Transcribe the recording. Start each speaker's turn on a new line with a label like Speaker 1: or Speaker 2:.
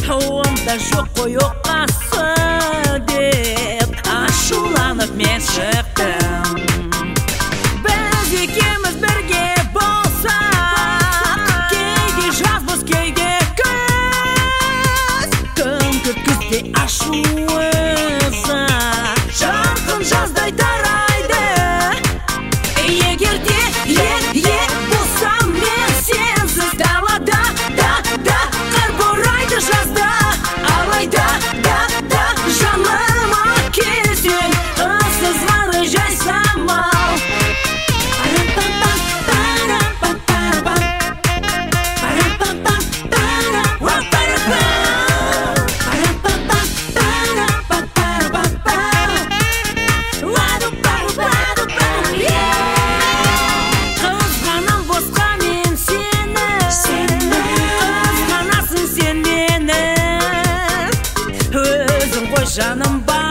Speaker 1: Туымда жоқ қой оқасы деп ашуланып мен шықтым. Біз екеуміз бірге болсақ, кейде жазбыз кейде күз, түнгі күзде ашу ызы жарқын жаздай тарайды. Егерде болсам мен сенсіз далада қар борайды жазда, алайда жаныма келсең ықсыз ғары жай самал. Қызғанам босқа мен сені, қызғанасың сен мені, өзің ғой жаным бар.